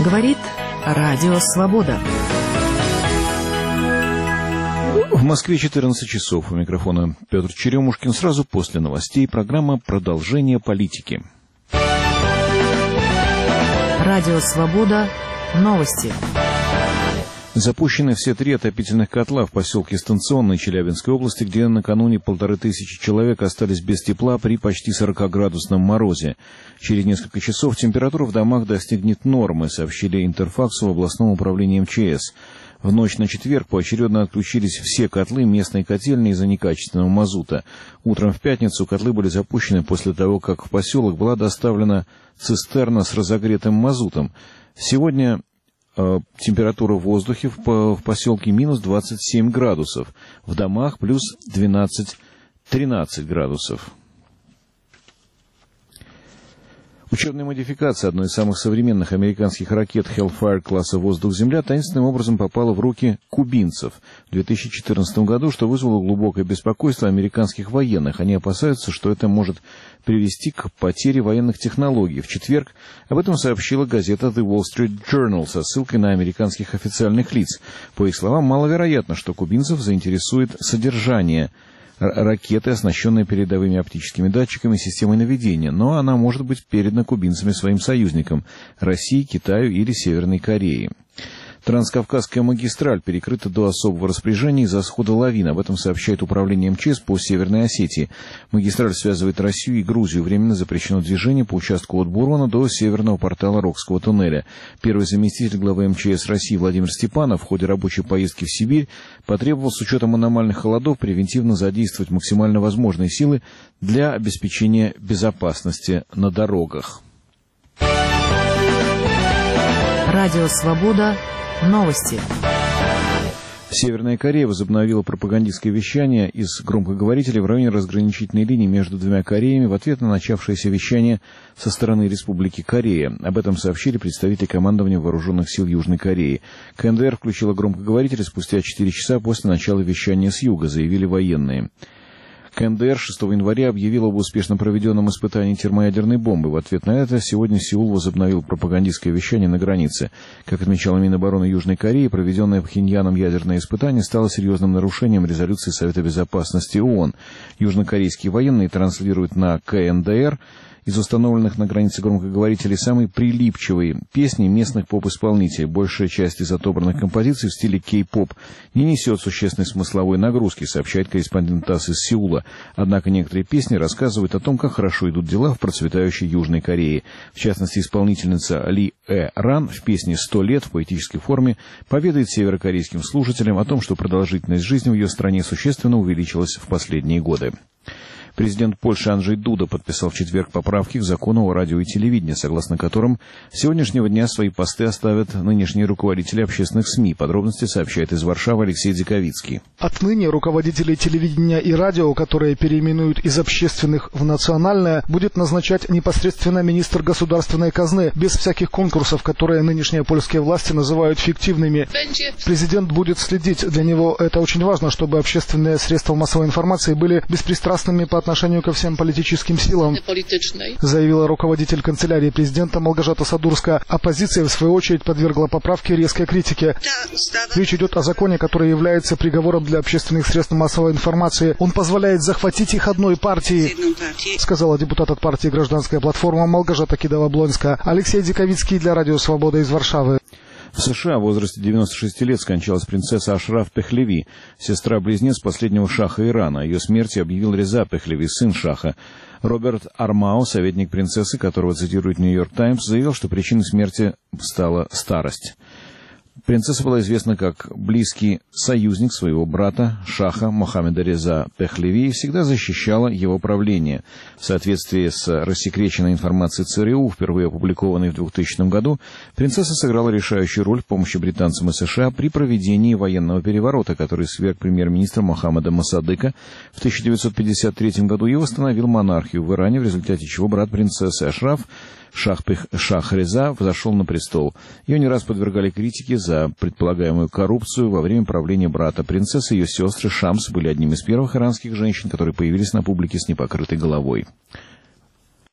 Говорит Радио Свобода. В Москве 14 часов. У микрофона Петр Черемушкин. Сразу после новостей программа «Продолжение политики». Радио Свобода. Новости. Запущены все 3 отопительных котла в поселке Станционный Челябинской области, где накануне 1500 человек остались без тепла при почти 40-градусном морозе. Через несколько часов температура в домах достигнет нормы, сообщили Интерфаксу в областном управлении МЧС. В ночь на четверг поочередно отключились все котлы местной котельной из-за некачественного мазута. Утром в пятницу котлы были запущены после того, как в поселок была доставлена цистерна с разогретым мазутом. Сегодня температура в воздухе в поселке минус 27 градусов, в домах плюс 12-13 градусов. Учебная модификация одной из самых современных американских ракет Hellfire класса «Воздух-Земля» таинственным образом попала в руки кубинцев в 2014 году, что вызвало глубокое беспокойство американских военных. Они опасаются, что это может привести к потере военных технологий. В четверг об этом сообщила газета The Wall Street Journal со ссылкой на американских официальных лиц. По их словам, маловероятно, что кубинцев заинтересует содержание ракеты, оснащенной передовыми оптическими датчиками и системой наведения, но она может быть передана кубинцами своим союзникам – России, Китаю или Северной Корее. Транскавказская магистраль перекрыта до особого распоряжения из-за схода лавин. Об этом сообщает управление МЧС по Северной Осетии. Магистраль связывает Россию и Грузию. Временно запрещено движение по участку от Бурона до северного портала Рокского туннеля. Первый заместитель главы МЧС России Владимир Степанов в ходе рабочей поездки в Сибирь потребовал с учетом аномальных холодов превентивно задействовать максимально возможные силы для обеспечения безопасности на дорогах. Радио Свобода. Новости. Северная Корея возобновила пропагандистское вещание из громкоговорителей в районе разграничительной линии между двумя Кореями в ответ на начавшееся вещание со стороны Республики Корея. Об этом сообщили представители командования Вооруженных сил Южной Кореи. КНДР включила громкоговорители спустя 4 часа после начала вещания с юга, заявили военные. КНДР 6 января объявил об успешно проведенном испытании термоядерной бомбы. В ответ на это сегодня Сеул возобновил пропагандистское вещание на границе. Как отмечала Минобороны Южной Кореи, проведенное Пхеньяном ядерное испытание стало серьезным нарушением резолюции Совета Безопасности ООН. Южнокорейские военные транслируют на КНДР из установленных на границе громкоговорителей самые прилипчивые песни местных поп-исполнителей. Большая часть из отобранных композиций в стиле кей-поп не несет существенной смысловой нагрузки, сообщает корреспондент ТАСС из Сеула. Однако некоторые песни рассказывают о том, как хорошо идут дела в процветающей Южной Корее. В частности, исполнительница Ли Ран в песне «100 лет» в поэтической форме поведает северокорейским слушателям о том, что продолжительность жизни в ее стране существенно увеличилась в последние годы. Президент Польши Анджей Дуда подписал в четверг поправки к закону о радио и телевидении, согласно которым с сегодняшнего дня свои посты оставят нынешние руководители общественных СМИ. Подробности сообщает из Варшавы Алексей Диковицкий. Отныне руководителей телевидения и радио, которые переименуют из общественных в национальное, будет назначать непосредственно министр государственной казны, без всяких конкурсов, которые нынешние польские власти называют фиктивными. Президент будет следить. Для него это очень важно, чтобы общественные средства массовой информации были беспристрастными по отношению ко всем политическим силам, заявила руководитель канцелярии президента Малгожата Садурская. Оппозиция, в свою очередь, подвергла поправке резкой критике. Речь идет о законе, который является приговором для общественных средств массовой информации. Он позволяет захватить их одной партией, сказала депутат от партии «Гражданская платформа» Малгожата Кидава-Блонская. Алексей Диковицкий для Радио Свобода из Варшавы. В США в возрасте 96 лет скончалась принцесса Ашраф Пехлеви, сестра-близнец последнего шаха Ирана. О ее смерти объявил Реза Пехлеви, сын шаха. Роберт Армау, советник принцессы, которого цитирует «Нью-Йорк Таймс», заявил, что причиной смерти стала старость. Принцесса была известна как близкий союзник своего брата, шаха Мохаммеда Реза Пехлеви, и всегда защищала его правление. В соответствии с рассекреченной информацией ЦРУ, впервые опубликованной в 2000 году, принцесса сыграла решающую роль в помощи британцам и США при проведении военного переворота, который сверг премьер-министра Мохаммеда Мосадыка в 1953 году и восстановил монархию в Иране, в результате чего брат принцессы Ашраф, Шах Реза, взошел на престол. Ее не раз подвергали критике за предполагаемую коррупцию во время правления брата. Принцесса и ее сестры Шамс были одними из первых иранских женщин, которые появились на публике с непокрытой головой.